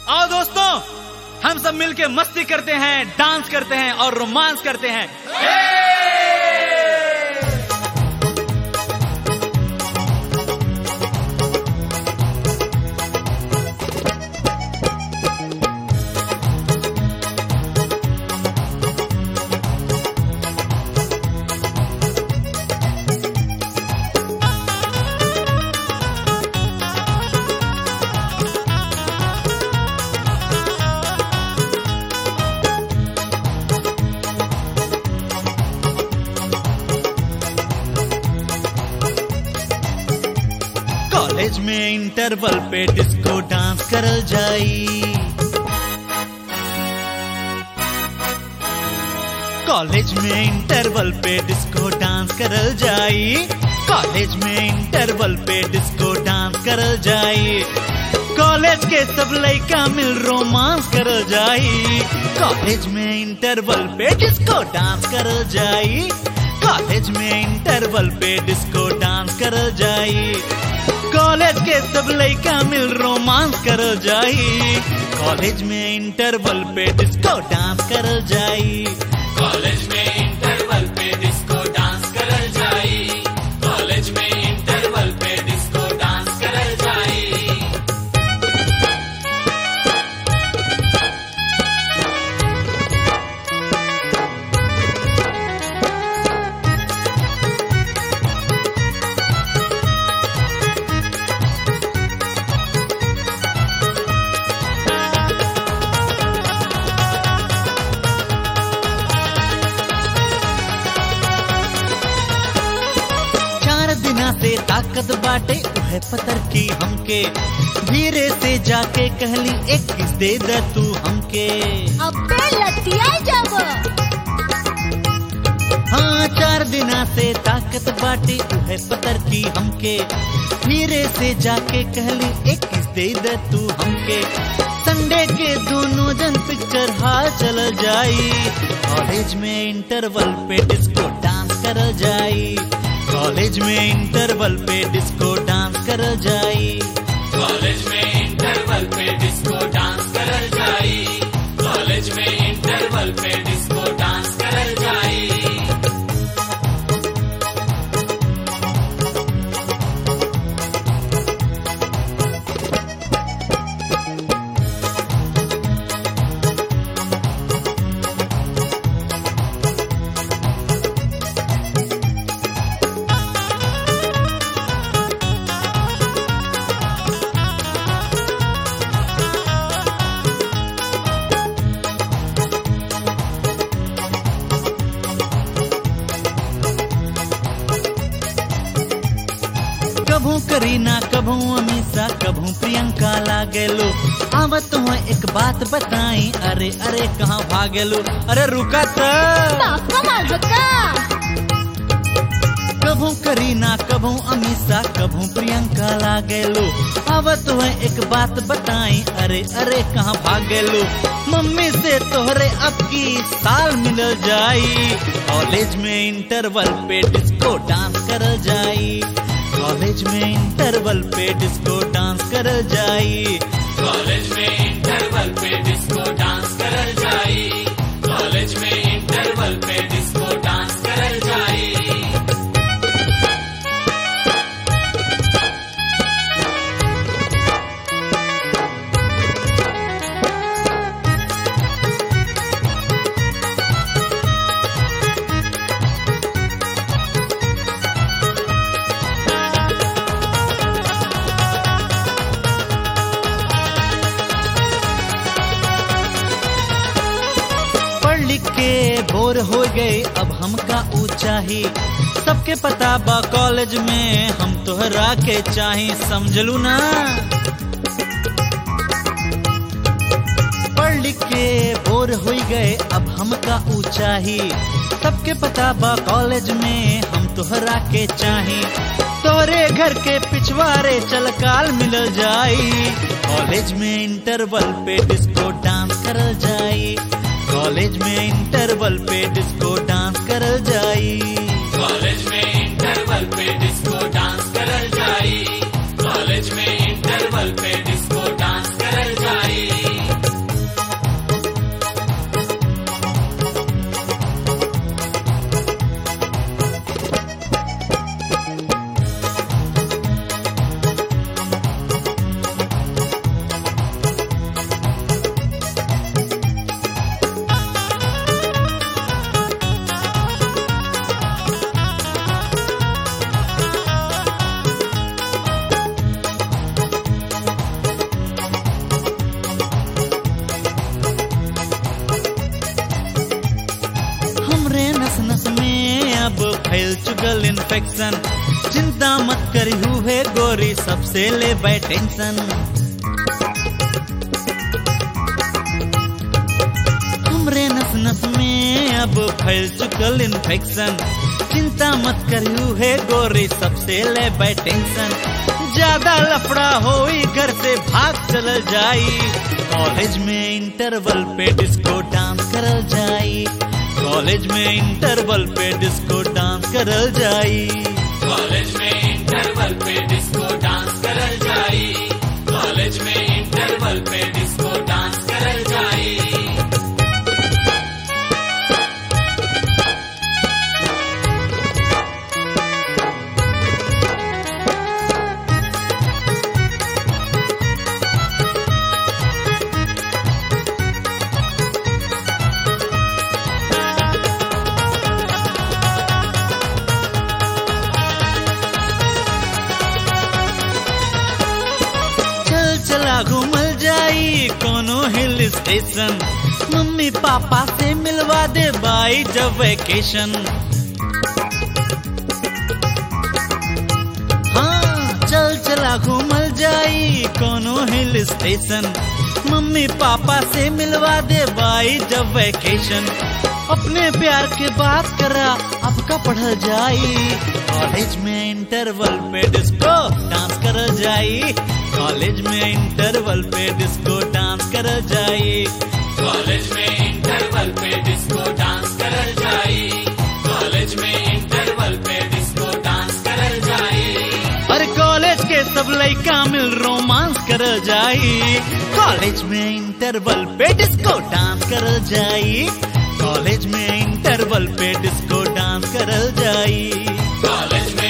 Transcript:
आओ दोस्तों, हम सब मिलके मस्ती करते हैं, डांस करते हैं और रोमांस करते हैं। कॉलेज में इंटरवल पे डिस्को डांस करल जाई। कॉलेज में इंटरवल पे डिस्को डांस करल जाई। कॉलेज में इंटरवल पे डिस्को डांस करल जाई। कॉलेज के सब लइका मिल रोमांस करल जाई। कॉलेज में इंटरवल पे डिस्को डांस करल जाई। कॉलेज में इंटरवल पे डिस्को डांस करल जाई। कॉलेज के सब लइका मिल रोमांस करल जाई। कॉलेज में इंटरवल पे डिस्को डांस करल जाई। कॉलेज में इंटरवल पे डिस्को डांस करल जाई। कॉलेज में इंटरवल पे डिस्को डांस करल जाई। दिना से ताकत बाटे उहे पतर की हमके। धीरे से जाके कहली एक किस दे दे तू हमके। अबे लतिया जब हाँ 4 दिना से ताकत बाटे उहे पतर की हमके। धीरे से जाके कहली एक किस दे दे तू हमके। संडे के दोनों जन पिक्चर हाल चल जाई। कॉलेज में इंटरवल पे डिस्को डांस कर जाई। कॉलेज में इंटरवल पे डिस्को डांस करल जाई। कॉलेज में इंटरवल पे डिस्को डांस करल जाई। कॉलेज में इंटरवल पे डिस्को डांस करल जाई। कभू करीना कभू अमीषा कभू प्रियंका लागेलो। आवत हुए एक बात बताई, अरे अरे कहाँ भागेलो। अरे रुका त पापा मार बका। कभू करीना कभू अमीषा कभू प्रियंका लागेलो। आवत हुए एक बात बताई, अरे अरे कहाँ भागेलो। मम्मी से तोहरे अब की साल मिल जाई। कॉलेज में इंटरवल पे डिस्को डांस कर जाई। कॉलेज में इंटरवल पे डिस्को डांस कर जाई। कॉलेज में इंटरवल पे डिस्को डांस करल जाई। कॉलेज में इंटरवल पे डिस्को डांस करल जाई। के बोर हो गए अब हमका ऊंचा ही। सबके पता बा कॉलेज में हम तोहरा के चाही, समझलू ना। पढ़ लिख के बोर हो गए अब हमका ऊंचा ही। सबके पता बा कॉलेज में हम तोहरा के चाही। तोरे घर के पिछवाड़े चल काल मिल जाई। कॉलेज में इंटरवल पे डिस्को डांस कर जाई। कॉलेज में इंटरवल पे डिस्को डांस करल जाई। कॉलेज में इंटरवल पे डिस्को डांस करल जाई। कॉलेज में इंटरवल पे डिस्को डांस करल जाई। गल इन्फेक्शन। चिंता मत करी हुए गोरी सबसे ले बै टेंशन। हमरे नस नस में अब फैल चुकल इन्फेक्शन। चिंता मत करी हुए गोरी सबसे ले बै टेंशन। ज्यादा लफड़ा होई घर से भाग चल जाई। कॉलेज में इंटरवल पे डिस्को डांस करल जाई। कॉलेज में इंटरवल पे डिस्को डांस करल जाई। कॉलेज में इंटरवल पे डिस्को डांस करल जाई। कॉलेज में इंटरवल पे डिस्को डांस करल जाई। चला घूमल जाई कोनो हिल स्टेशन। मम्मी पापा से मिलवा दे बाई जब वेकेशन। हाँ चल चला घूमल जाई कोनो हिल स्टेशन। मम्मी पापा से मिलवा दे बाई जब वेकेशन। अपने प्यार के बात करा अब का पढ़ल जाई। कॉलेज में इंटरवल पे डिस्को डांस करल जाई। कॉलेज में इंटरवल पे डिस्को डांस करल जाई। कॉलेज में इंटरवल पे डिस्को डांस करल जाई। कॉलेज में इंटरवल पे डिस्को डांस करल जाई। अरे कॉलेज के सब लइका मिल रोमांस करल जाई। कॉलेज में इंटरवल पे डिस्को डांस करल जाई। कॉलेज में इंटरवल पे डिस्को डांस करल जाई। कॉलेज में